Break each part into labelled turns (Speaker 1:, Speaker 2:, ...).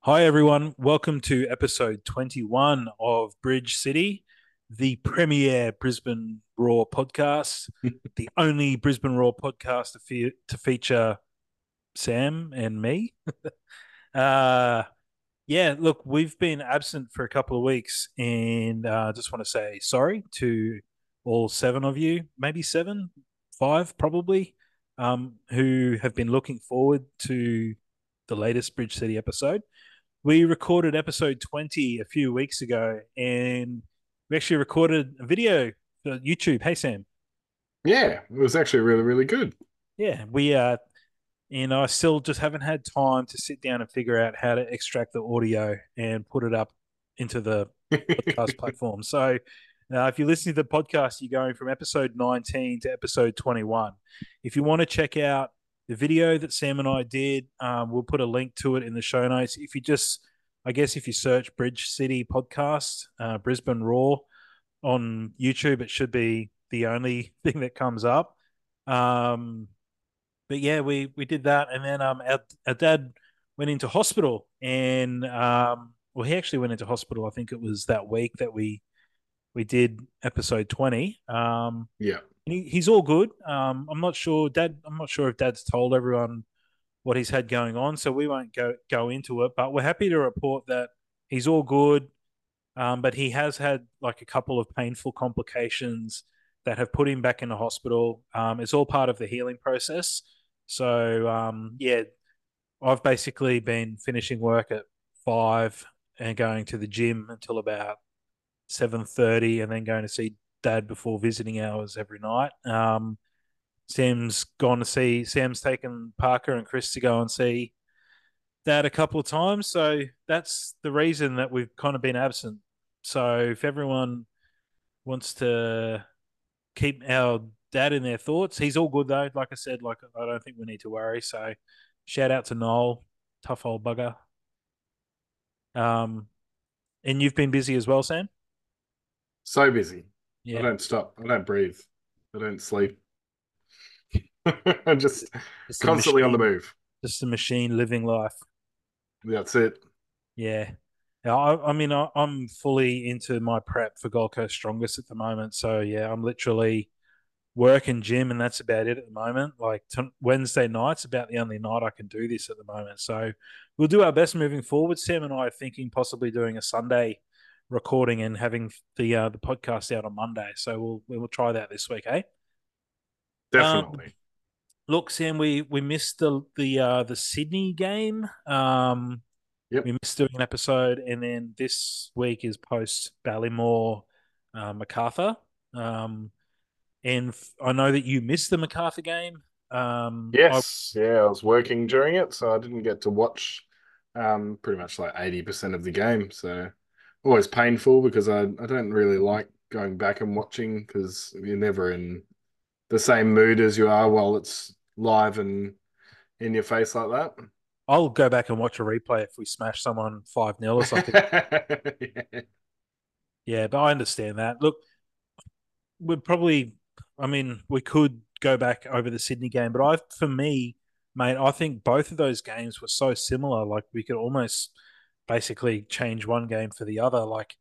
Speaker 1: Hi, everyone. Welcome to episode 21 of Bridge City, the premier Brisbane Raw podcast, the only Brisbane Raw podcast to feature Sam and me. Uh, yeah, look, we've been absent for a couple of weeks, and just want to say sorry to all seven of you, maybe seven, five probably, who have been looking forward to the latest Bridge City episode. We recorded episode 20 a few weeks ago, and we actually recorded a video for YouTube. Hey, Sam.
Speaker 2: Yeah, it was actually really, really good.
Speaker 1: Yeah, and I still just haven't had time to sit down and figure out how to extract the audio and put it up into the podcast platform. So, if you're listening to the podcast, you're going from episode 19 to episode 21. If you want to check out the video that Sam and I did, we'll put a link to it in the show notes. If you just, I guess, if you search Bridge City Podcast, Brisbane Raw on YouTube, it should be the only thing that comes up. Um, but yeah, we did that, and then our dad went into hospital, and well, he actually went into hospital. I think it was that week that we did episode 20.
Speaker 2: Yeah,
Speaker 1: He's all good. I'm not sure, Dad. I'm not sure if Dad's told everyone what he's had going on, so we won't go into it. But we're happy to report that he's all good. But he has had like a couple of painful complications that have put him back in the hospital. It's all part of the healing process. So yeah, I've basically been finishing work at 5 and going to the gym until about 7:30, and then going to see Dad before visiting hours every night. Sam's taken Parker and Chris to go and see Dad a couple of times. So that's the reason that we've kind of been absent. So if everyone wants to keep our dad in their thoughts, he's all good though. Like I said, like I don't think we need to worry. So shout out to Noel, tough old bugger. Um, and you've been busy as well, Sam.
Speaker 2: so busy. I
Speaker 1: Yeah,
Speaker 2: don't stop. I don't breathe. I don't sleep. I'm just
Speaker 1: just a
Speaker 2: constantly on the
Speaker 1: machine,
Speaker 2: move.
Speaker 1: just a machine living life.
Speaker 2: That's it.
Speaker 1: Yeah. Yeah, I mean, I'm fully into my prep for Gold Coast Strongest at the moment. So yeah, I'm literally work and gym, and that's about it at the moment. Like Wednesday night's about the only night I can do this at the moment. So we'll do our best moving forward. Sam and I are thinking possibly doing a Sunday recording and having the podcast out on Monday. So we'll try that this week, eh? Um,
Speaker 2: Definitely.
Speaker 1: Look, Sam, we missed the Sydney game.
Speaker 2: Yep.
Speaker 1: We missed doing an episode, and then this week is post Ballymore, Macarthur. Um, and I know that you missed the Macarthur game. I
Speaker 2: Yes. Yeah, I was working during it, so I didn't get to watch pretty much like 80% of the game. So always painful because I don't really like going back and watching because you're never in the same mood as you are while it's live and in your face like
Speaker 1: I'll go back and watch a replay if we smash someone 5-0 or something.
Speaker 2: that.
Speaker 1: Yeah, but I understand that. Look, we'd probably, I mean, we could go back over the Sydney game, but for me, mate, I think both of those games were so similar. Like we could almost basically change one game for the other. Like,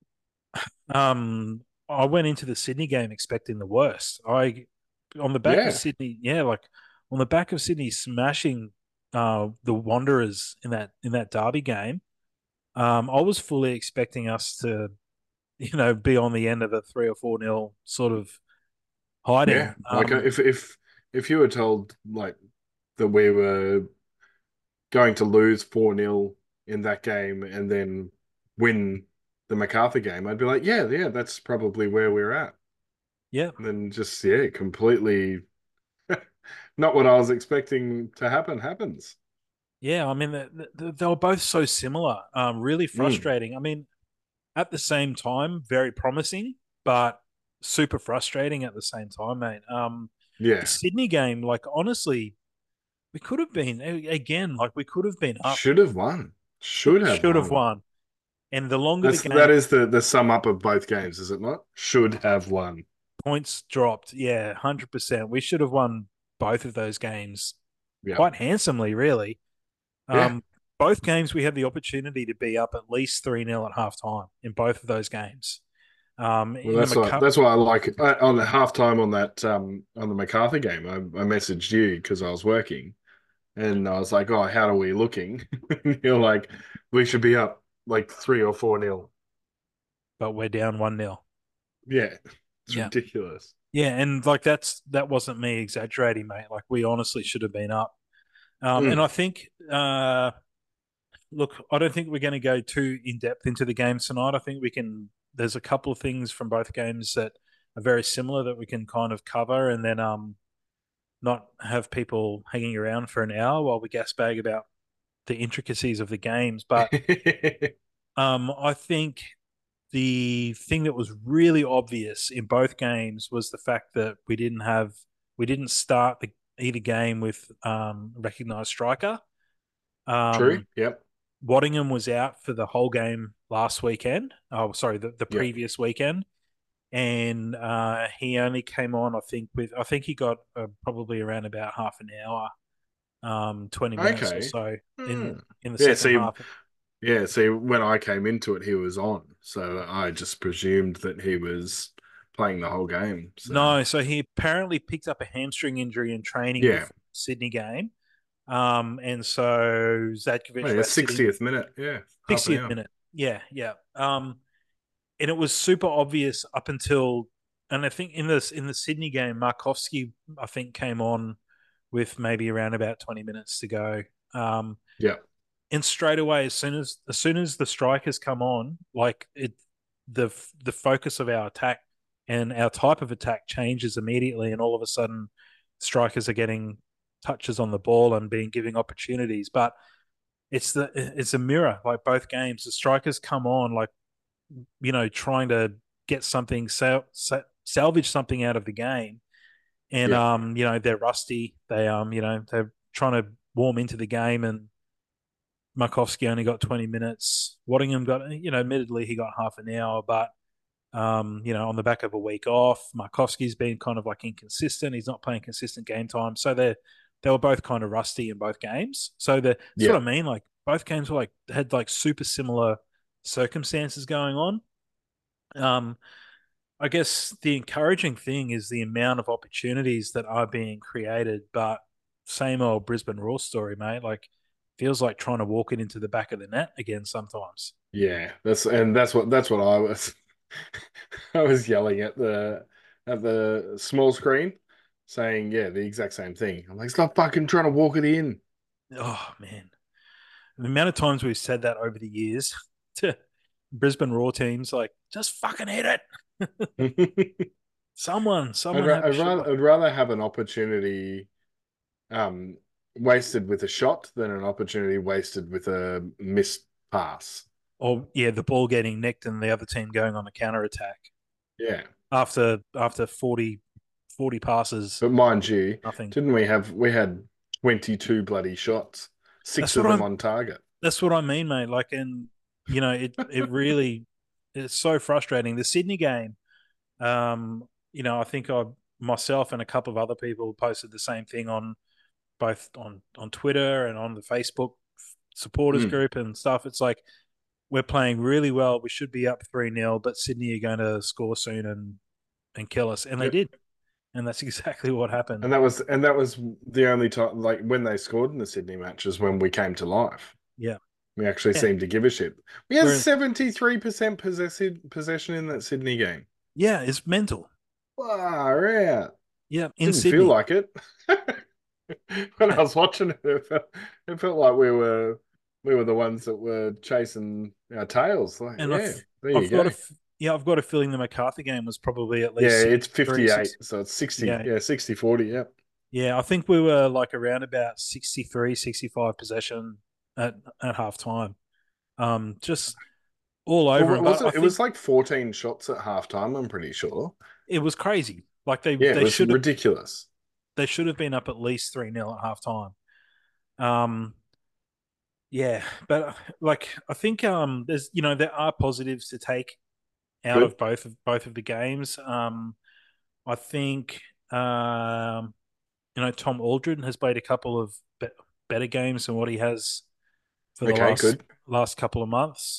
Speaker 1: I went into the Sydney game expecting the worst. On the back of
Speaker 2: Yeah.
Speaker 1: Sydney, yeah, like on the back of Sydney smashing the Wanderers in that derby game. I was fully expecting us to, be on the end of a 3 or 4-0 sort of
Speaker 2: Yeah.
Speaker 1: hiding.
Speaker 2: Like if you were told like that we were going to lose 4-0 in that game and then win the MacArthur game, I'd be like, yeah, yeah, that's probably where we're at.
Speaker 1: Yeah,
Speaker 2: And then just yeah, completely not what I was expecting to happen happens.
Speaker 1: yeah. I mean, they were both so similar. Really
Speaker 2: Mm.
Speaker 1: frustrating. I mean, at the same time, very promising, but super frustrating at the same time, mate. The
Speaker 2: Yeah.
Speaker 1: Sydney game, like honestly, we could have been again, like we could have been up.
Speaker 2: Should have won. Should have
Speaker 1: Should have
Speaker 2: won.
Speaker 1: won. And the longer the
Speaker 2: That
Speaker 1: game,
Speaker 2: is the sum up of both games, is it not? Should have won.
Speaker 1: points dropped. Yeah, 100%. We should have won both of those games
Speaker 2: Yeah.
Speaker 1: quite handsomely, really.
Speaker 2: Yeah.
Speaker 1: both games we had the opportunity to be up at least 3-0 at halftime in both of those games.
Speaker 2: Well,
Speaker 1: In the McCu-
Speaker 2: that's why I like it. On the halftime on that on the MacArthur game. I messaged you because I was working, and I was like, "Oh, how are we looking?" And you're like, "We should be up like 3 or 4 nil."
Speaker 1: but we're down 1-0.
Speaker 2: Yeah, it's
Speaker 1: Yeah.
Speaker 2: ridiculous.
Speaker 1: Yeah, and like that wasn't me exaggerating, mate. Like we honestly should have been up. And
Speaker 2: Mm.
Speaker 1: I think look, I don't think we're going to go too in depth into the game tonight. I think we can. There's a couple of things from both games that are very similar that we can kind of cover, and then not have people hanging around for an hour while we gas bag about the intricacies of the games. But I think the thing that was really obvious in both games was the fact that we didn't start either game with recognized striker.
Speaker 2: True.
Speaker 1: Um,
Speaker 2: Yep.
Speaker 1: Waddingham was out for the whole game last weekend. Oh, sorry, the
Speaker 2: Yep.
Speaker 1: previous weekend, and he only came on. I think he got probably around about half an hour, 20 minutes or
Speaker 2: Okay.
Speaker 1: so
Speaker 2: Hmm.
Speaker 1: in the
Speaker 2: Yeah.
Speaker 1: second
Speaker 2: See.
Speaker 1: half.
Speaker 2: Yeah. See. When I came into it, he was on, so I just presumed that he was playing the whole game. So
Speaker 1: No, so he apparently picked up a hamstring injury in training
Speaker 2: yeah.
Speaker 1: before the Sydney game. And so
Speaker 2: Oh,
Speaker 1: Zadkovich
Speaker 2: yeah.
Speaker 1: rested him
Speaker 2: 60th minute. Yeah. Half an
Speaker 1: 60th
Speaker 2: hour.
Speaker 1: minute. Yeah, yeah. And it was super obvious up until, and I think in the Sydney game, Markovsky I think came on with maybe around about 20 minutes to go. Um,
Speaker 2: Yeah.
Speaker 1: and straight away, as soon as the strikers come on, like the the focus of our attack and our type of attack changes immediately, and all of a sudden, strikers are getting touches on the ball and being giving opportunities. But it's a mirror. Like both games, the strikers come on like trying to get something salvage something out of the game, and
Speaker 2: Yeah.
Speaker 1: they're rusty. They're trying to warm into the game, and Markovsky only got 20 minutes. Waddingham got, admittedly he got half an hour, but on the back of a week off, Markovsky's been kind of like inconsistent. He's not playing consistent game time, so they were both kind of rusty in both games. So that's what
Speaker 2: Yeah.
Speaker 1: I mean. Like both games were like had like super similar circumstances going on. Um, I guess the encouraging thing is the amount of opportunities that are being created, but same old Brisbane Raw story, mate. Like feels like trying to walk it into the back of the net again sometimes.
Speaker 2: Yeah. That's what I was. I was yelling at the small screen, saying, yeah, the exact same thing. I'm like, stop fucking trying to walk it in.
Speaker 1: Oh man, the amount of times we've said that over the years to Brisbane Raw teams, like just fucking hit it. Someone have a shot.
Speaker 2: I'd rather have an opportunity um wasted with a shot than an opportunity wasted with a missed pass.
Speaker 1: Or yeah, the ball getting nicked and the other team going on a counter attack
Speaker 2: Yeah.
Speaker 1: after 40 passes,
Speaker 2: But mind you,
Speaker 1: nothing.
Speaker 2: didn't we had 22 bloody shots, six
Speaker 1: That's
Speaker 2: of
Speaker 1: what
Speaker 2: them
Speaker 1: I'm
Speaker 2: on target.
Speaker 1: That's what I mean, mate. Like, and it really it's so frustrating. The Sydney game, I think I myself and a couple of other people posted the same thing on both on Twitter and on the Facebook supporters
Speaker 2: Mm.
Speaker 1: group and stuff. It's like we're playing really well. We should be up 3-0, but Sydney are going to score soon and kill us, and they
Speaker 2: Yep.
Speaker 1: did, and that's exactly what happened.
Speaker 2: And that was the only time, like when they scored in the Sydney matches, when we came to life.
Speaker 1: Yeah,
Speaker 2: We actually
Speaker 1: yeah.
Speaker 2: seemed to give a shit. We had
Speaker 1: Whereas,
Speaker 2: 73% possession in that Sydney game.
Speaker 1: yeah, it's mental.
Speaker 2: Far out.
Speaker 1: Yeah, in
Speaker 2: Didn't feel
Speaker 1: Sydney,
Speaker 2: like it. When I was watching it, it felt like we were the ones that were chasing our tails. Like,
Speaker 1: and
Speaker 2: yeah, there you
Speaker 1: I've got
Speaker 2: go.
Speaker 1: I've got a feeling the MacArthur game was probably at
Speaker 2: Yeah,
Speaker 1: least
Speaker 2: it's
Speaker 1: 63,
Speaker 2: 58,
Speaker 1: 60.
Speaker 2: so it's 60.
Speaker 1: Yeah,
Speaker 2: Yeah, 60-40. Yep.
Speaker 1: yeah. I think we were like around about 63, 65 possession at half time. Just all
Speaker 2: Or
Speaker 1: over him.
Speaker 2: was
Speaker 1: But I
Speaker 2: it? It
Speaker 1: think
Speaker 2: was like 14 shots at halftime, I'm pretty sure.
Speaker 1: it was crazy. Like
Speaker 2: Yeah, it was ridiculous.
Speaker 1: they should have been up at least 3-0 at half time. Um, yeah, but like I think there are positives to take out
Speaker 2: Good.
Speaker 1: of both of the games. I think Tom Aldred has played a couple of better games than what he has for the
Speaker 2: Okay,
Speaker 1: last
Speaker 2: good.
Speaker 1: couple of months.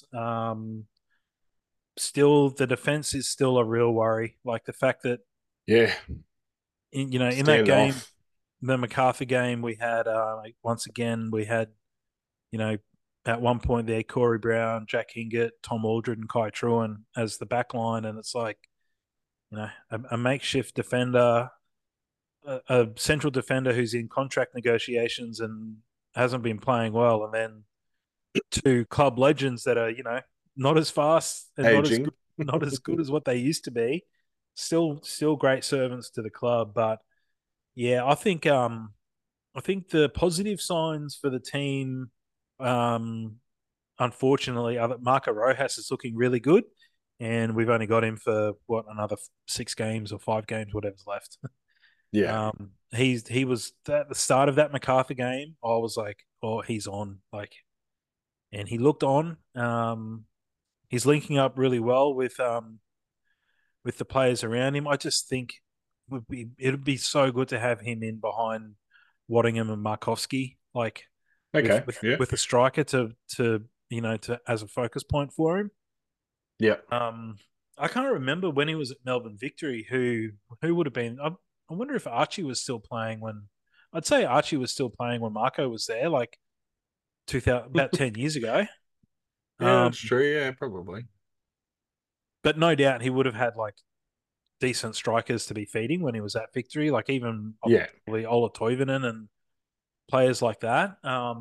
Speaker 1: Still, the defense is still a real worry. Like the fact that
Speaker 2: Yeah,
Speaker 1: in that
Speaker 2: stand
Speaker 1: game,
Speaker 2: off.
Speaker 1: the MacArthur game, we had once again we had you know at one point there Corey Brown, Jack Hingett, Tom Aldred, and Kai Truan as the back line, and it's like a makeshift defender, a central defender who's in contract negotiations and hasn't been playing well, and then two club legends that are not as fast and
Speaker 2: Aging.
Speaker 1: not as good as what they used to be. Still great servants to the club, but yeah, I think the positive signs for the team, um, unfortunately, are that Marco Rojas is looking really good, and we've only got him for what another 6 games or 5 games, whatever's left.
Speaker 2: Yeah.
Speaker 1: He was at the start of that MacArthur game. I was like, oh, he's on, like, and he looked on. He's linking up really well with the players around him. I just think it'd be so good to have him in behind Waddingham and Markovsky, like with
Speaker 2: Okay.
Speaker 1: with
Speaker 2: Yeah.
Speaker 1: with a striker to as a focus point for him.
Speaker 2: Yeah.
Speaker 1: Um, I can't remember when he was at Melbourne Victory who would have been. I wonder if Archie was still playing when. I'd say Archie was still playing when Marco was there, like 2000, about 10 years ago.
Speaker 2: Yeah, that's
Speaker 1: Um,
Speaker 2: true. Yeah, probably.
Speaker 1: but no doubt he would have had like decent strikers to be feeding when he was at Victory, like even
Speaker 2: Yeah.
Speaker 1: probably Ola Toivonen and players like that.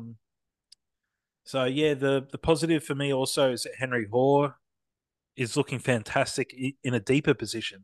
Speaker 1: So yeah, the positive for me also is that Henry Hoare is looking fantastic in a deeper position.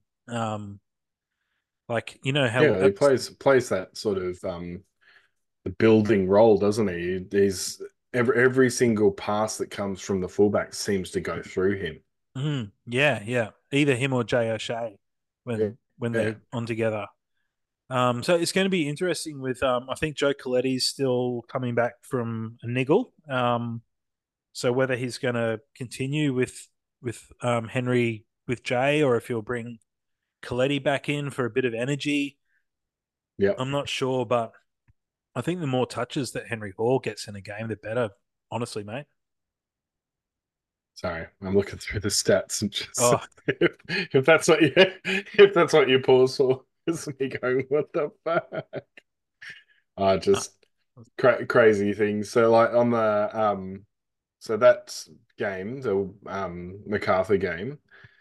Speaker 1: Like how
Speaker 2: Yeah, he plays that sort of the building role, doesn't he? He's every single pass that comes from the fullback seems to go through him.
Speaker 1: yeah, either him or Jay O'Shea
Speaker 2: Yeah.
Speaker 1: when
Speaker 2: Yeah.
Speaker 1: they're on together. So it's going to be interesting with I think Joe Coletti's still coming back from a niggle. So whether he's going to continue with Henry with Jay or if he'll bring Coletti back in for a bit of energy,
Speaker 2: Yeah.
Speaker 1: I'm not sure. But I think the more touches that Henry Hall gets in a game, the better. Honestly, mate.
Speaker 2: Sorry, I'm looking through the stats and just
Speaker 1: Oh,
Speaker 2: if that's what you if that's what you pause for, it's me going, what the fuck?
Speaker 1: uh,
Speaker 2: Just crazy things. So like on the so that game, the MacArthur game,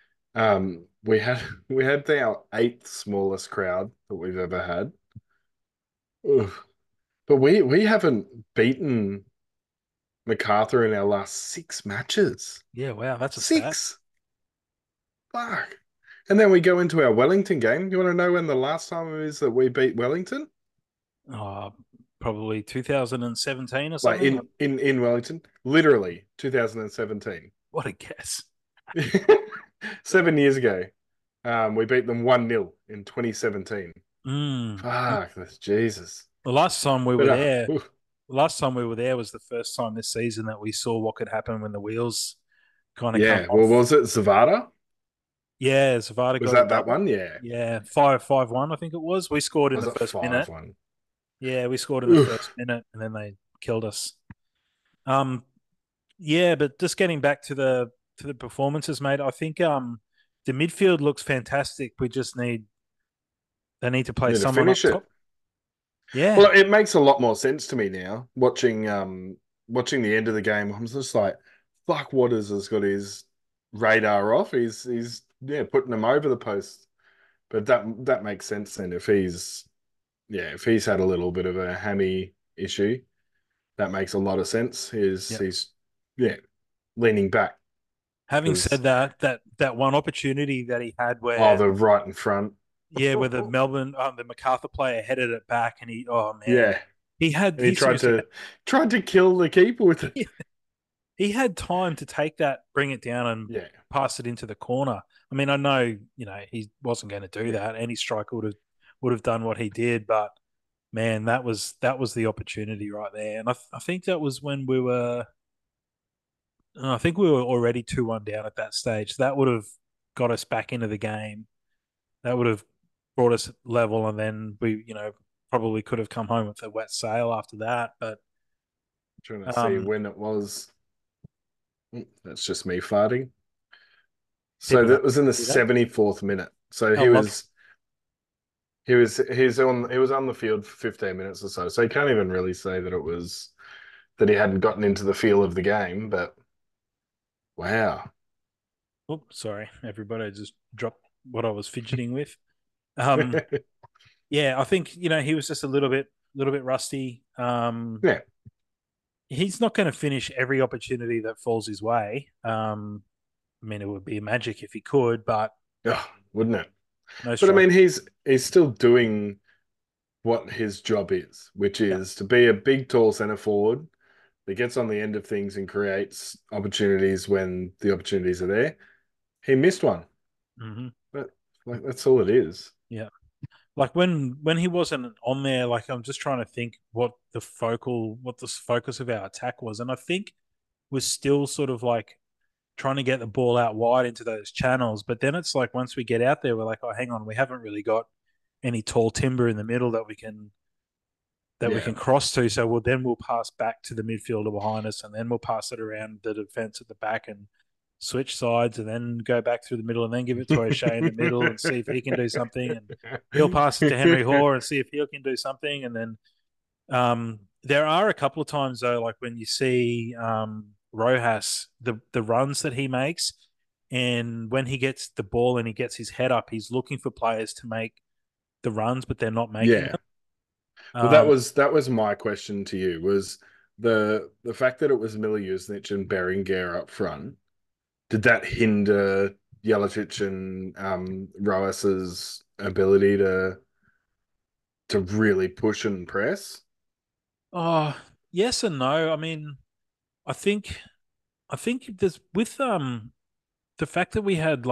Speaker 2: we had our eighth smallest crowd that we've ever had. Ugh. But we haven't beaten MacArthur in our last 6 matches.
Speaker 1: yeah, wow, that's a stat.
Speaker 2: 6. Fuck. And then we go into our Wellington game. You want to know when the last time it is that we beat Wellington?
Speaker 1: Oh, probably 2017 or
Speaker 2: Like
Speaker 1: something.
Speaker 2: in Wellington, literally 2017.
Speaker 1: What a guess.
Speaker 2: 7 years ago. We beat them 1-0 in 2017.
Speaker 1: Mm.
Speaker 2: Fuck, that's Jesus.
Speaker 1: The last time we
Speaker 2: But
Speaker 1: were there, last time we were there was the first time this season that we saw what could happen when the wheels kind of come
Speaker 2: yeah, well,
Speaker 1: off.
Speaker 2: was it Zavada?
Speaker 1: Yeah, Zavada
Speaker 2: Was
Speaker 1: got a
Speaker 2: that
Speaker 1: double.
Speaker 2: one? Yeah.
Speaker 1: Yeah, 5-5-1. I think it was. We scored in
Speaker 2: Was
Speaker 1: the
Speaker 2: it
Speaker 1: first minute.
Speaker 2: 5-1?
Speaker 1: Yeah, we scored in the
Speaker 2: Oof.
Speaker 1: first minute, and then they killed us. Um, yeah, but just getting back to the performances, mate. I think the midfield looks fantastic. We just they need to play
Speaker 2: Need to
Speaker 1: someone up
Speaker 2: finish it.
Speaker 1: top. Yeah.
Speaker 2: Well, it makes a lot more sense to me now watching the end of the game. I'm just like, fuck, Waters has got his radar off. He's yeah putting them over the post. But that makes sense then if he's had a little bit of a hammy issue, that makes a lot of sense.
Speaker 1: Yeah.
Speaker 2: He's yeah leaning back
Speaker 1: Having
Speaker 2: because
Speaker 1: said that, that one opportunity that he had
Speaker 2: oh
Speaker 1: where
Speaker 2: the right in front.
Speaker 1: yeah, where the MacArthur player headed it back and oh man,
Speaker 2: Yeah, and he
Speaker 1: he seriously
Speaker 2: tried to kill the keeper with it.
Speaker 1: had, he had time to take that, bring it down and
Speaker 2: Yeah,
Speaker 1: pass it into the corner. I mean, I know, he wasn't going to do
Speaker 2: yeah.
Speaker 1: that. Any striker would have done what he did, but man, that was the opportunity right there. And I think that was when I think we were already 2-1 down at that stage. That would have got us back into the game. That would have brought us level, and then we, probably could have come home with a wet sail after that. But
Speaker 2: Trying to see
Speaker 1: Um,
Speaker 2: when it was. That's just me farting. So
Speaker 1: People
Speaker 2: that
Speaker 1: don't
Speaker 2: was in the
Speaker 1: do that.
Speaker 2: 74th minute. So
Speaker 1: Oh, lovely.
Speaker 2: he was on the field for 15 minutes or so. So you can't even really say that it was that he hadn't gotten into the feel of the game, but wow.
Speaker 1: Oh, sorry, everybody. I just dropped what I was fidgeting with. Um, yeah, I think he was just a little bit rusty.
Speaker 2: Yeah.
Speaker 1: He's not going to finish every opportunity that falls his way. I mean, it would be magic if he could, but
Speaker 2: Oh, wouldn't it?
Speaker 1: no
Speaker 2: But I
Speaker 1: strike.
Speaker 2: mean he's still doing what his job is, which
Speaker 1: Yeah.
Speaker 2: is to be a big tall center forward that gets on the end of things and creates opportunities when the opportunities are there. He missed one.
Speaker 1: Hmm.
Speaker 2: But like that's all it is.
Speaker 1: Yeah. Like when he wasn't on there, like I'm just trying to think what the focus of our attack was, and I think was still sort of like trying to get the ball out wide into those channels. But then it's like once we get out there, we're like, oh, hang on, we haven't really got any tall timber in the middle that we
Speaker 2: Yeah.
Speaker 1: can cross to. So we'll pass back to the midfielder behind us, and then we'll pass it around the defense at the back and switch sides, and then go back through the middle, and then give it to O'Shea in the middle and see if he can do something, and he'll pass it to Henry Hoare and see if he can do something, and then there are a couple of times though, like when you see Rojas, the runs that he makes, and when he gets the ball and he gets his head up, he's looking for players to make the runs, but they're not making
Speaker 2: Yeah.
Speaker 1: them.
Speaker 2: Well,
Speaker 1: Um,
Speaker 2: that was my question to you was the fact that it was Mila Jusnic and Berenguer up front. Did that hinder Jelacic and Roas's ability to really push and press?
Speaker 1: oh, yes and no. I mean, I think I think there's with the fact that we had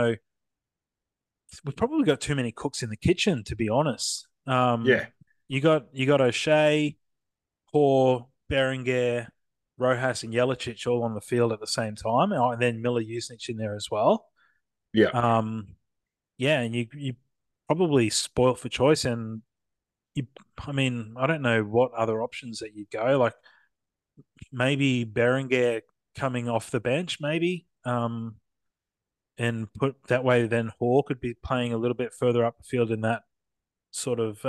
Speaker 1: we've probably got too many cooks in the kitchen, to be honest.
Speaker 2: Yeah,
Speaker 1: You got O'Shea, Poor, Berenguer, Rojas, and Jelacic all on the field at the same time, and then Miller Jusnic in there as well.
Speaker 2: yeah.
Speaker 1: Um, yeah, and you probably spoilt for choice, and you, I mean, I don't know what other options that you go like maybe Berenguer coming off the bench, maybe, and put that way. Then Hall could be playing a little bit further up the field in that sort of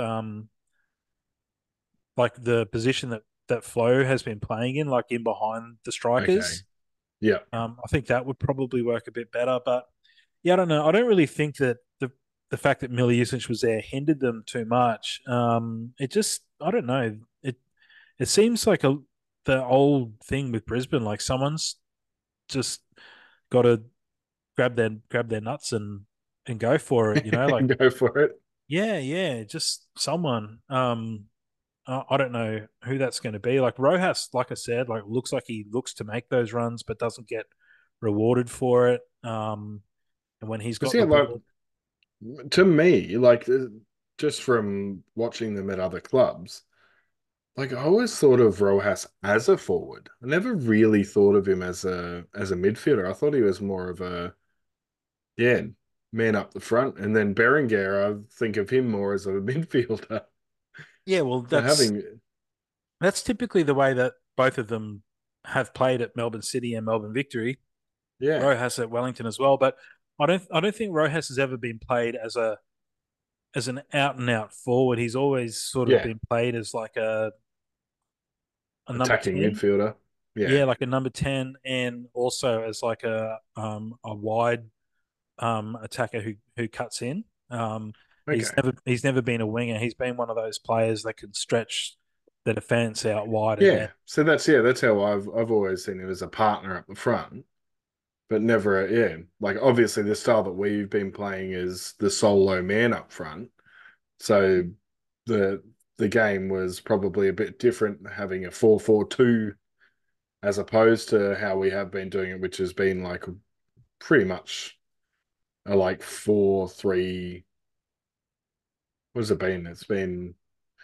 Speaker 1: like the position that Flo has been playing in, like in behind the
Speaker 2: Okay.
Speaker 1: strikers.
Speaker 2: Yeah.
Speaker 1: I think that would probably work a bit better. But yeah, I don't know. I don't really think that the fact that Millie Usage was there hindered them too much. It just I don't know. It seems like the old thing with Brisbane, like someone's just got to grab their nuts and go for it. Like
Speaker 2: Go for it.
Speaker 1: yeah, just someone. I don't know who that's going to be. Like Rojas, like I said, like looks like he looks to make those runs, but doesn't get rewarded for it. And when he's
Speaker 2: Because
Speaker 1: got
Speaker 2: yeah,
Speaker 1: the
Speaker 2: like
Speaker 1: ball,
Speaker 2: to me, like just from watching them at other clubs, like I always thought of Rojas as a forward. I never really thought of him as a midfielder. I thought he was more of a yeah, man up the front. And then Berenguer, I think of him more as a midfielder.
Speaker 1: yeah, well,
Speaker 2: So having
Speaker 1: that's typically the way that both of them have played at Melbourne City and Melbourne Victory.
Speaker 2: yeah,
Speaker 1: Rojas at Wellington as well, but I don't think Rojas has ever been played as an out and out forward. He's always sort of
Speaker 2: yeah,
Speaker 1: been played as like a number
Speaker 2: attacking
Speaker 1: 10.
Speaker 2: midfielder. Yeah.
Speaker 1: Yeah, like a number 10, and also as like a wide attacker who cuts in.
Speaker 2: Okay.
Speaker 1: He's never been a winger. He's been one of those players that can stretch the defense out wide and then
Speaker 2: Yeah. So that's how I've always seen him as a partner up the front, but never yeah. Like obviously the style that we've been playing is the solo man up front. So the the game was probably a bit different having a 4-4-2 as opposed to how we have been doing it, which has been like pretty much a like 4-3. What has it been? It's been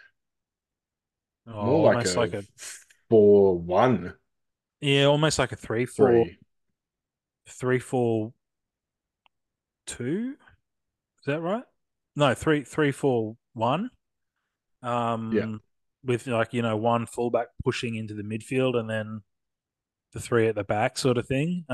Speaker 2: more like
Speaker 1: almost
Speaker 2: a
Speaker 1: like a
Speaker 2: 4-1-3.
Speaker 1: yeah, almost like a 3-4-2. Is that right? No, 3-3-4-1.
Speaker 2: Yeah.
Speaker 1: Um, with like one fullback pushing into the midfield and then the three at the back sort of thing.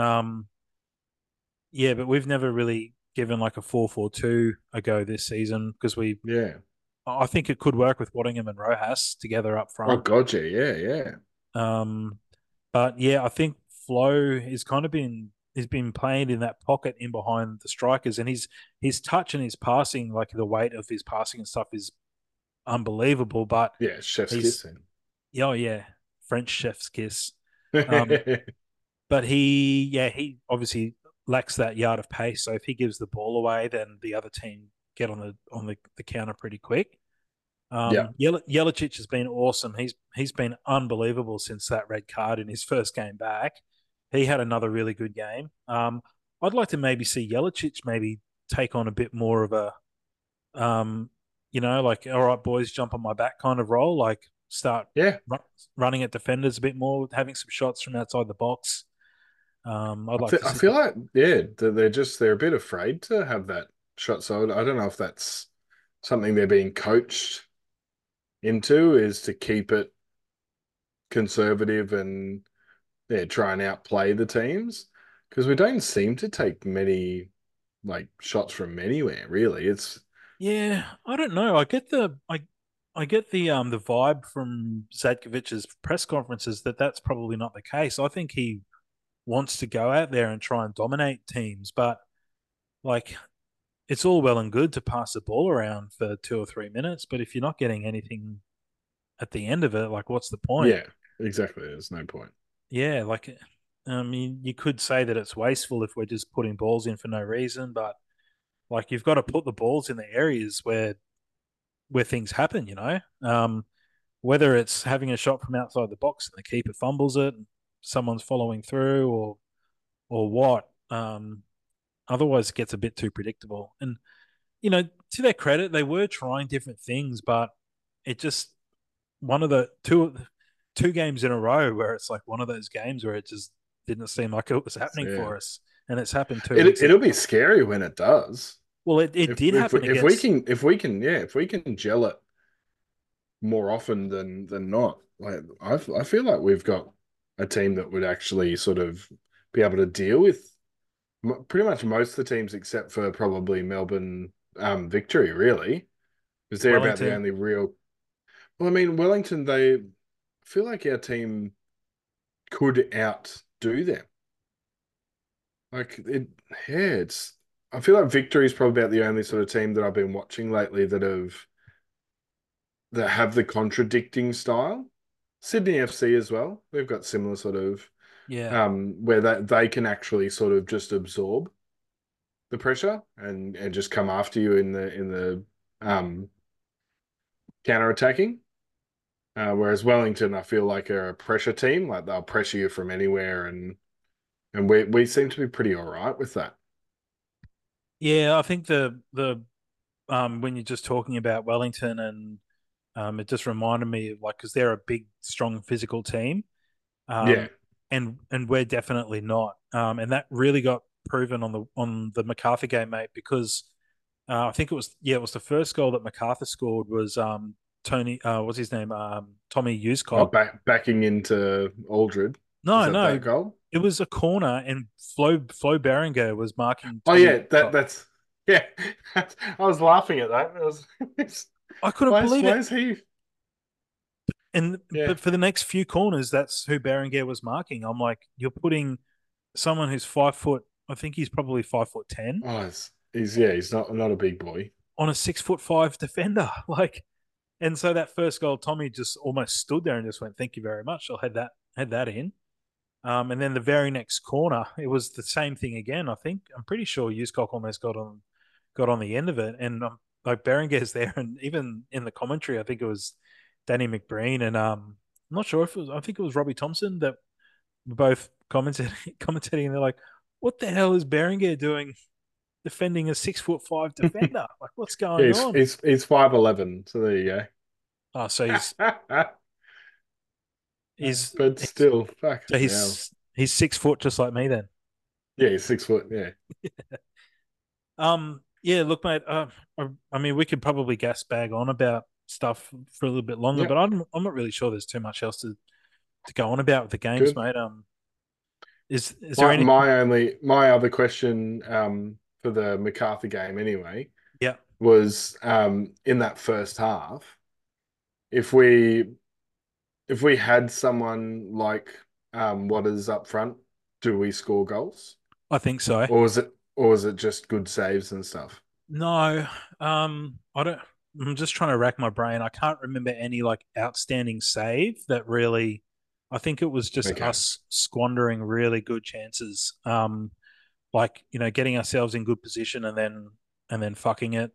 Speaker 1: Yeah, but we've never really given like a 4-4-2 a go this season because
Speaker 2: Yeah.
Speaker 1: I think it could work with Waddingham and Rojas together up
Speaker 2: Oh,
Speaker 1: front.
Speaker 2: gotcha. Yeah, yeah.
Speaker 1: Um, but yeah, I think Flo is kind of been he's been playing in that pocket in behind the strikers, and his touch and his passing, like the weight of his passing and stuff, is unbelievable. But
Speaker 2: Yeah, chef's
Speaker 1: he's
Speaker 2: kiss then.
Speaker 1: oh yeah, French chef's kiss. Um, but he obviously lacks that yard of pace. So if he gives the ball away, then the other team get on the counter pretty quick.
Speaker 2: Yeah.
Speaker 1: Jeličić has been awesome. He's been unbelievable since that red card in his first game back. He had another really good game. I'd like to maybe see Jeličić maybe take on a bit more of a, um, like all right, boys, jump on my back kind of role. Like start
Speaker 2: Yeah.
Speaker 1: running at defenders a bit more, having some shots from outside the box. I'd like to
Speaker 2: I
Speaker 1: see
Speaker 2: feel
Speaker 1: that.
Speaker 2: like, yeah, they're a bit afraid to have that shot. So I don't know if that's something they're being coached into, is to keep it conservative and, yeah, try and outplay the teams. Because we don't seem to take many like shots from anywhere, really. It's
Speaker 1: Yeah, I don't know. I get the vibe from Zadkovic's press conferences that that's probably not the case. I think he wants to go out there and try and dominate teams, but like it's all well and good to pass the ball around for 2 or 3 minutes, but if you're not getting anything at the end of it, like what's the point?
Speaker 2: yeah, exactly. There's no point.
Speaker 1: Yeah, like I mean, you could say that it's wasteful if we're just putting balls in for no reason, but like you've got to put the balls in the areas where things happen, whether it's having a shot from outside the box and the keeper fumbles it, and someone's following through, or what. Otherwise, it gets a bit too predictable. And to their credit, they were trying different things, but it just one of the two games in a row where it's like one of those games where it just didn't seem like it was happening
Speaker 2: Yeah,
Speaker 1: for us, and it's happened 2 weeks in
Speaker 2: it'll
Speaker 1: a
Speaker 2: be
Speaker 1: row.
Speaker 2: scary when it does.
Speaker 1: Well, it did happen against.
Speaker 2: If we can gel it more often than not, like I feel like we've got a team that would actually sort of be able to deal with pretty much most of the teams except for probably Melbourne Victory, really, because they're about the
Speaker 1: Wellington.
Speaker 2: only real. Well, I mean, Wellington, they feel like our team could outdo them. Like it, yeah, it's. I feel like Victory is probably about the only sort of team that I've been watching lately that have the contradicting style. Sydney FC as well. We've got similar sort of
Speaker 1: Yeah.
Speaker 2: where they can actually sort of just absorb the pressure and just come after you in the counter attacking. Whereas Wellington, I feel like are a pressure team. Like they'll pressure you from anywhere, and we seem to be pretty all right with that.
Speaker 1: Yeah, I think the when you're just talking about Wellington and it just reminded me of like because they're a big, strong, physical team,
Speaker 2: Yeah.
Speaker 1: um, and we're definitely not, and that really got proven on the Macarthur game, mate, because I think it was the first goal that Macarthur scored was Tony what's his name Tommy
Speaker 2: Oh,
Speaker 1: Uscock.
Speaker 2: backing into Aldred. Is
Speaker 1: No,
Speaker 2: that
Speaker 1: no,
Speaker 2: goal?
Speaker 1: it was a corner and Flo Berenger was marking
Speaker 2: Oh
Speaker 1: Tommy
Speaker 2: yeah,
Speaker 1: Uscock.
Speaker 2: that's yeah. I was laughing at that. It was
Speaker 1: I couldn't believe
Speaker 2: why
Speaker 1: it.
Speaker 2: is he?
Speaker 1: And
Speaker 2: Yeah.
Speaker 1: but for the next few corners, that's who Berenguer was marking. I'm like, you're putting someone who's 5 foot. I think he's probably 5'10"
Speaker 2: Oh, he's not a big boy.
Speaker 1: on a 6'5" defender. Like, and so that first goal, Tommy just almost stood there and just went, "Thank you very much. I'll head that in." And then the very next corner, it was the same thing again. I'm pretty sure Uscock almost got on the end of it, and like Berenguer's there, and even in the commentary, I think it was Danny McBreen and I'm not sure if it was. I think it was Robbie Thompson that were both commentating, and they're like, "What the hell is Berenguer doing defending a 6'5" defender? Like, what's
Speaker 2: Yeah,
Speaker 1: going on?"
Speaker 2: he's 5'11", so there you
Speaker 1: Oh, so
Speaker 2: go.
Speaker 1: he's,
Speaker 2: But
Speaker 1: he's
Speaker 2: still, fuck
Speaker 1: so
Speaker 2: hell.
Speaker 1: he's 6 foot just like me then.
Speaker 2: Yeah, he's 6 foot. Yeah,
Speaker 1: Yeah, look, mate. I mean, we could probably gas bag on about stuff for a little bit longer.
Speaker 2: Yeah,
Speaker 1: But I'm not really sure there's too much else to go on about with the games,
Speaker 2: good.
Speaker 1: mate. Is there any?
Speaker 2: My other question for the MacArthur game anyway
Speaker 1: Yeah,
Speaker 2: was in that first half, if we if we had someone like what is up front, do we score goals?
Speaker 1: I think so.
Speaker 2: Or was it just good saves and stuff?
Speaker 1: No, I don't. I'm just trying to rack my brain. I can't remember any like outstanding save that really. I think it was just
Speaker 2: Okay.
Speaker 1: us squandering really good chances. Like getting ourselves in good position and then fucking it.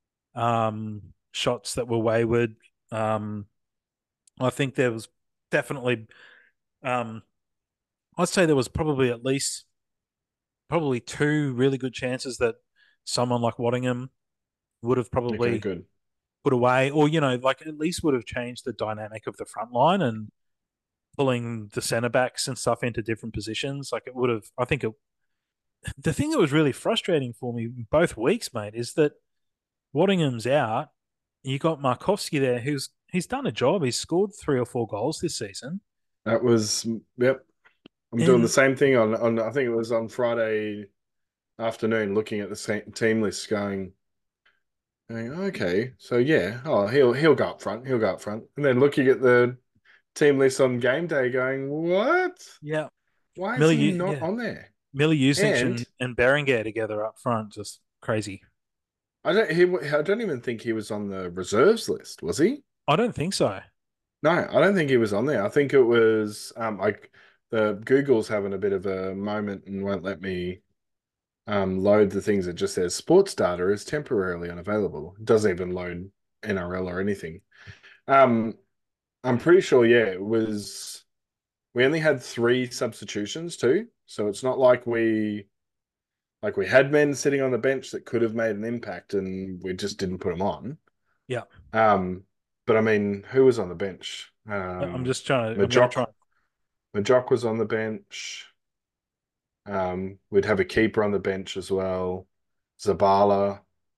Speaker 1: Shots that were wayward. Um, I think there was definitely. Um, I'd say there was probably at least probably two really good chances that someone like Waddingham would have
Speaker 2: Okay,
Speaker 1: probably
Speaker 2: good.
Speaker 1: put away, or like at least would have changed the dynamic of the front line and pulling the centre backs and stuff into different positions. Like it would have. I think the thing that was really frustrating for me both weeks, mate, is that Waddingham's out. You got Markovsky there, he's done a job. He's scored 3 or 4 goals this season,
Speaker 2: That was yep. I'm doing the
Speaker 1: and
Speaker 2: same thing on I think it was on Friday afternoon, looking at the team list, going, okay, so yeah, oh he'll go up front, he'll go up front, and then looking at the team list on game day, going, what?
Speaker 1: yeah,
Speaker 2: Why is he
Speaker 1: Millie,
Speaker 2: not
Speaker 1: yeah,
Speaker 2: on there?
Speaker 1: Millie Usich
Speaker 2: And
Speaker 1: and Berenguer together up front, just crazy.
Speaker 2: I don't even think he was on the reserves list, was he?
Speaker 1: I don't think so.
Speaker 2: No, I don't think he was on there. I think it was like the Google's having a bit of a moment and won't let me load the things. That just says sports data is temporarily unavailable. It doesn't even load NRL or anything. Um, I'm pretty sure, yeah, it was. We only had three substitutions too, so it's not like we had men sitting on the bench that could have made an impact, and we just didn't put them on.
Speaker 1: Yeah,
Speaker 2: Um, but I mean, who was on the bench?
Speaker 1: I'm going to try.
Speaker 2: Majok Majok was on the bench. We'd have a keeper on the bench as well, Zabala,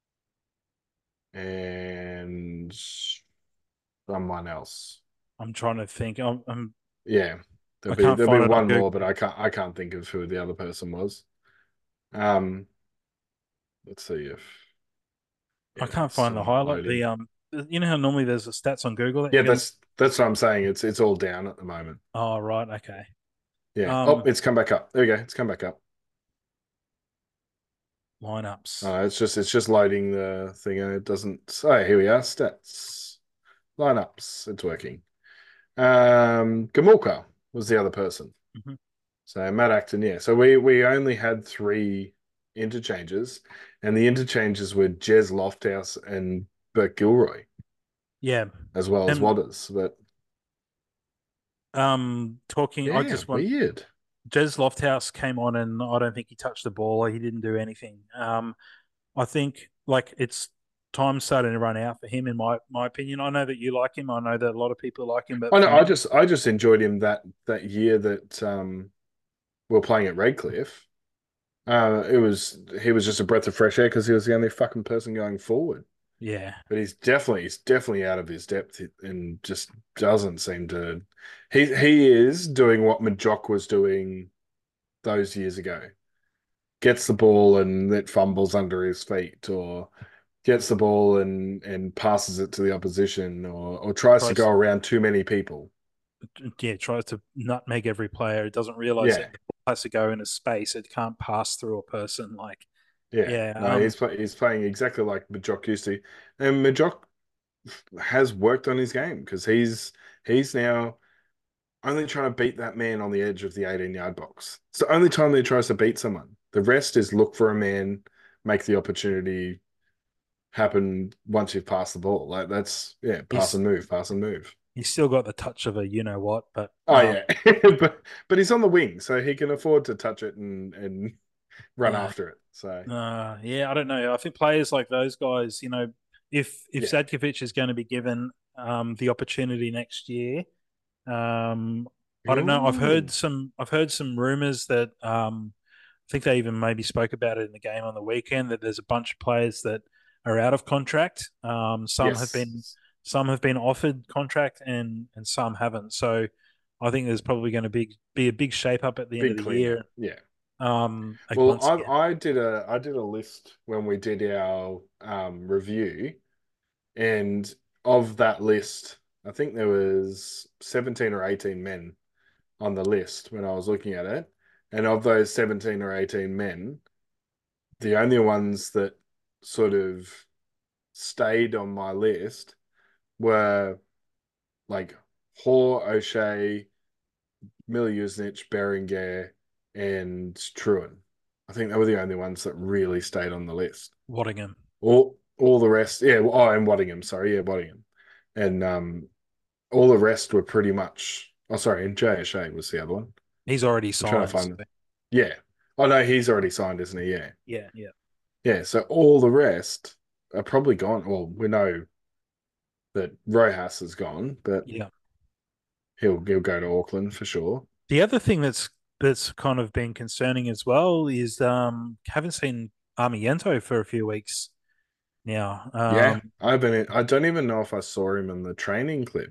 Speaker 2: and someone else.
Speaker 1: I'm trying to think.
Speaker 2: Yeah,
Speaker 1: I can't
Speaker 2: there'll be
Speaker 1: find it on
Speaker 2: one more,
Speaker 1: Google.
Speaker 2: but I can't think of who the other person was. Um, let's see if
Speaker 1: I
Speaker 2: yeah,
Speaker 1: can't
Speaker 2: it's
Speaker 1: find
Speaker 2: still
Speaker 1: the
Speaker 2: not
Speaker 1: highlight.
Speaker 2: loading.
Speaker 1: You know how normally there's the stats on Google that
Speaker 2: Yeah,
Speaker 1: you can.
Speaker 2: that's what I'm saying. It's all down at the moment.
Speaker 1: Oh, right, okay.
Speaker 2: Yeah. Oh,
Speaker 1: Um,
Speaker 2: it's come back up. There we go. It's come back up.
Speaker 1: lineups.
Speaker 2: It's just loading the thing. And it doesn't. Oh, here we are. Stats, lineups. It's working. Gamulka was the other person.
Speaker 1: Mhm.
Speaker 2: So Matt Acton, yeah. So we only had three interchanges, and the interchanges were Jez Lofthouse and Bert Gilroy,
Speaker 1: Yeah,
Speaker 2: as well as
Speaker 1: and
Speaker 2: Watters. But
Speaker 1: talking. I
Speaker 2: yeah,
Speaker 1: just want
Speaker 2: weird.
Speaker 1: Jez Lofthouse came on, and I don't think he touched the ball. He didn't do anything. I think like it's time starting to run out for him, in my opinion. I know that you like him. I know that a lot of people like him, but
Speaker 2: I
Speaker 1: for
Speaker 2: know.
Speaker 1: me,
Speaker 2: I just enjoyed him that year that we were playing at Redcliffe. He was just a breath of fresh air because he was the only fucking person going forward.
Speaker 1: yeah,
Speaker 2: But he's definitely out of his depth and just doesn't seem to. He is doing what Majock was doing those years ago. Gets the ball and it fumbles under his feet, or gets the ball and passes it to the opposition, or tries to
Speaker 1: tries
Speaker 2: go around too many people.
Speaker 1: tries to nutmeg every player. It doesn't realize
Speaker 2: Yeah,
Speaker 1: that the ball has to go in a space. It can't pass through a person. Like,
Speaker 2: yeah.
Speaker 1: yeah,
Speaker 2: No, he's playing exactly like Majock used to, and Majock has worked on his game because he's now only trying to beat that man on the edge of the 18-yard box. It's the only time that he tries to beat someone. The rest is look for a man, make the opportunity happen once you've passed the ball. Like that's yeah,
Speaker 1: he's
Speaker 2: pass and move.
Speaker 1: he's still got the touch of a you know what, but
Speaker 2: Oh yeah, but he's on the wing, so he can afford to touch it and run
Speaker 1: uh,
Speaker 2: after it. So
Speaker 1: yeah, I don't know. I think players like those guys, if
Speaker 2: yeah,
Speaker 1: Zadkovic is going to be given the opportunity next year, I don't know.
Speaker 2: ooh,
Speaker 1: I've heard some rumors that I think they even maybe spoke about it in the game on the weekend that there's a bunch of players that are out of contract. Some have been
Speaker 2: yes,
Speaker 1: Some have been offered contract and some haven't. So I think there's probably going to be a big shape up at the end of
Speaker 2: Big
Speaker 1: the
Speaker 2: cleanup.
Speaker 1: year.
Speaker 2: Yeah.
Speaker 1: Like
Speaker 2: Well,
Speaker 1: once again.
Speaker 2: I did a list when we did our review, and of that list, I think there was 17 or 18 men on the list when I was looking at it. And of those 17 or 18 men, the only ones that sort of stayed on my list were like Hoare, O'Shea, Miljusnic, Berenguer, and Truen. I think they were the only ones that really stayed on the list.
Speaker 1: Waddingham.
Speaker 2: All the rest, yeah. Oh, and Waddingham, sorry, yeah, Waddingham, and all the rest were pretty much. Oh, sorry, and JSA was the other one.
Speaker 1: He's already
Speaker 2: I'm trying to
Speaker 1: signed.
Speaker 2: find
Speaker 1: So
Speaker 2: them. Yeah. Oh no, he's already signed, isn't he? Yeah.
Speaker 1: yeah, yeah,
Speaker 2: Yeah. So all the rest are probably gone. Well, we know that Rojas is gone, but
Speaker 1: yeah.
Speaker 2: he'll go to Auckland for sure.
Speaker 1: The other thing that's kind of been concerning as well is haven't seen Armiento for a few weeks now.
Speaker 2: Yeah, I don't even know if I saw him in the training clip.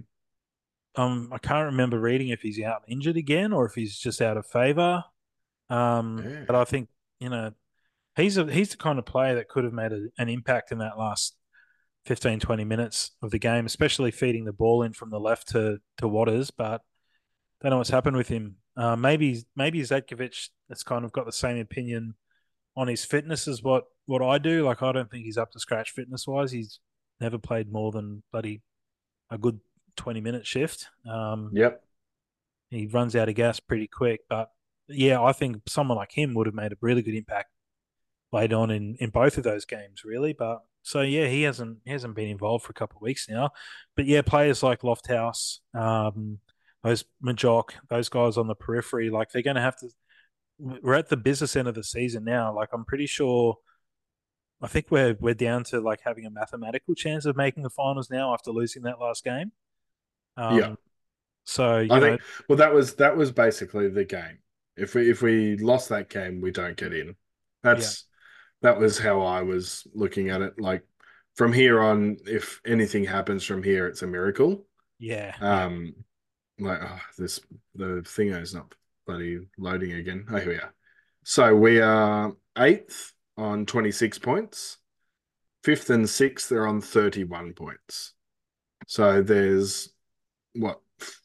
Speaker 1: I can't remember reading if he's out injured again or if he's just out of favour.
Speaker 2: Yeah.
Speaker 1: But I think you know he's the kind of player that could have made an impact in that last 15, 20 minutes of the game, especially feeding the ball in from the left to Waters. But don't know what's happened with him. Maybe Zadkovic has kind of got the same opinion on his fitness as what I do. Like I don't think he's up to scratch fitness wise. He's never played more than bloody a good 20-minute shift.
Speaker 2: Yep.
Speaker 1: He runs out of gas pretty quick, but yeah, I think someone like him would have made a really good impact later on in both of those games, really. But so yeah, he hasn't been involved for a couple of weeks now. But yeah, players like Lofthouse, those Majok, those guys on the periphery, like they're going to have to. We're at the business end of the season now. Like I'm pretty sure. I think we're down to like having a mathematical chance of making the finals now after losing that last game.
Speaker 2: Yeah.
Speaker 1: Um, so
Speaker 2: I think well that was basically the game. If we lost that game, we don't get in.
Speaker 1: yeah,
Speaker 2: That's that was how I was looking at it. Like from here on, if anything happens from here, it's a miracle.
Speaker 1: yeah, yeah,
Speaker 2: Um, like this the thingo is not bloody loading again. Oh, here we are. So we are eighth on 26 points. Fifth and sixth are on 31 points. So there's what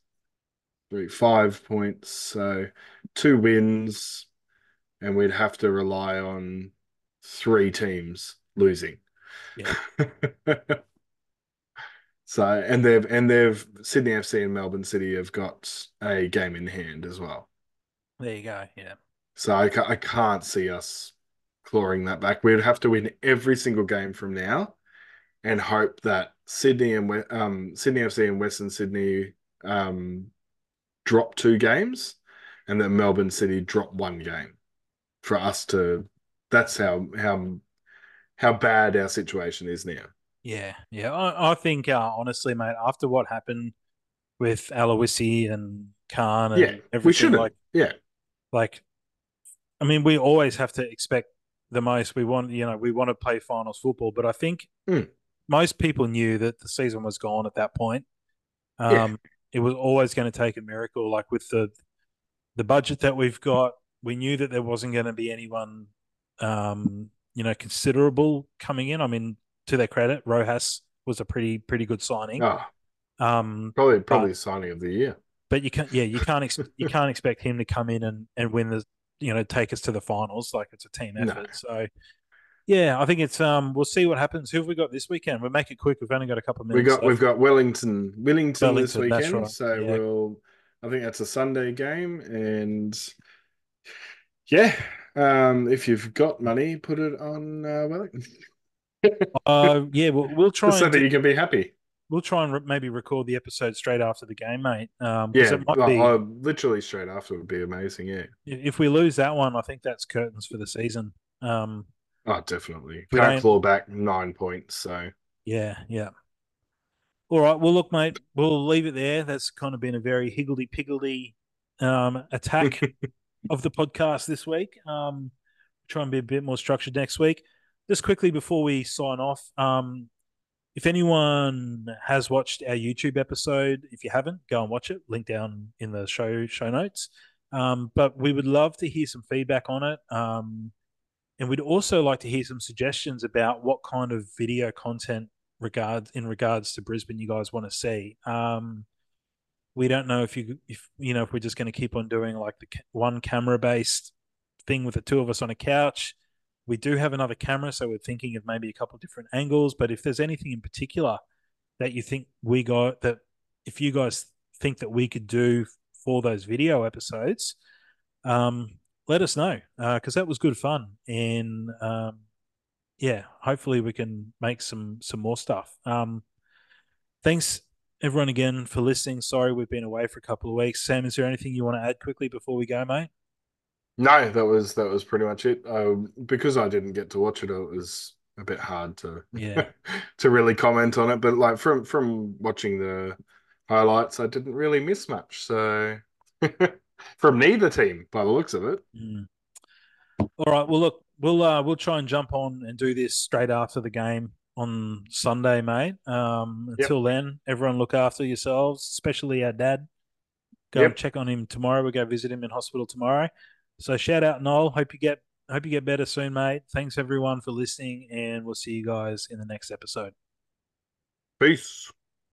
Speaker 2: 5 points. So two wins, and we'd have to rely on three teams losing.
Speaker 1: yeah.
Speaker 2: So and they've Sydney FC and Melbourne City have got a game in hand as well.
Speaker 1: There you go. Yeah,
Speaker 2: So I can't see us clawing that back. We'd have to win every single game from now and hope that Sydney FC and Western Sydney um, drop two games, and that Melbourne City drop one game for us to. That's how bad our situation is now.
Speaker 1: yeah, yeah. I think honestly, mate, after what happened with Aloisi and Khan
Speaker 2: Yeah,
Speaker 1: and
Speaker 2: we
Speaker 1: everything,
Speaker 2: shouldn't. Yeah,
Speaker 1: like I mean, we always have to expect the most. We want to play finals football, but I think
Speaker 2: mm,
Speaker 1: most people knew that the season was gone at that point.
Speaker 2: yeah,
Speaker 1: Um, it was always going to take a miracle. Like with the budget that we've got, we knew that there wasn't going to be anyone, considerable coming in. I mean, to their credit, Rojas was a pretty good signing.
Speaker 2: oh,
Speaker 1: Um,
Speaker 2: probably
Speaker 1: but
Speaker 2: the signing of the year.
Speaker 1: you can't expect him to come in and win take us to the finals like it's a team
Speaker 2: No,
Speaker 1: effort. So yeah, I think it's we'll see what happens. Who have we got this weekend? We'll make it quick. We've only got a couple of minutes
Speaker 2: we've
Speaker 1: left.
Speaker 2: got Wellington this
Speaker 1: Wellington, that's
Speaker 2: weekend,
Speaker 1: right.
Speaker 2: so
Speaker 1: Yeah.
Speaker 2: I think that's a Sunday game, and yeah, if you've got money, put it on Wellington,
Speaker 1: Yeah, we'll
Speaker 2: just
Speaker 1: try
Speaker 2: so
Speaker 1: and
Speaker 2: that you can be happy.
Speaker 1: maybe record the episode straight after the game, mate. Because
Speaker 2: Yeah,
Speaker 1: it might be
Speaker 2: literally straight after would be amazing. Yeah.
Speaker 1: if we lose that one, I think that's curtains for the season.
Speaker 2: Oh, definitely.
Speaker 1: We
Speaker 2: Can't
Speaker 1: don't.
Speaker 2: claw back 9 points. So
Speaker 1: Yeah, yeah. All right. Well, look, mate, we'll leave it there. That's kind of been a very higgledy piggledy attack of the podcast this week. Try and be a bit more structured next week. Just quickly before we sign off, If anyone has watched our YouTube episode, if you haven't, go and watch it. Link down in the show notes. But we would love to hear some feedback on it. And we'd also like to hear some suggestions about what kind of video content in regards to Brisbane you guys want to see. We don't know if we're just going to keep on doing like the one camera based thing with the two of us on a couch. We do have another camera, so we're thinking of maybe a couple of different angles. But if there's anything in particular that you think we got that, if you guys think that we could do for those video episodes, um, let us know because that was good fun. And yeah, hopefully we can make some more stuff. Thanks everyone again for listening. Sorry we've been away for a couple of weeks. Sam, is there anything you want to add quickly before we go, mate?
Speaker 2: No, that was pretty much it. Because I didn't get to watch it, it was a bit hard to
Speaker 1: Yeah.
Speaker 2: to really comment on it. But like from watching the highlights, I didn't really miss much. So from neither team, by the looks of it.
Speaker 1: Mm. All right. Well, look, we'll try and jump on and do this straight after the game on Sunday, mate.
Speaker 2: Yep,
Speaker 1: Until then, everyone look after yourselves, especially our dad. Go and
Speaker 2: yep.
Speaker 1: check on him tomorrow. We'll go visit him in hospital tomorrow. So shout out Noel. Hope you get better soon, mate. Thanks everyone for listening, and we'll see you guys in the next episode.
Speaker 2: Peace.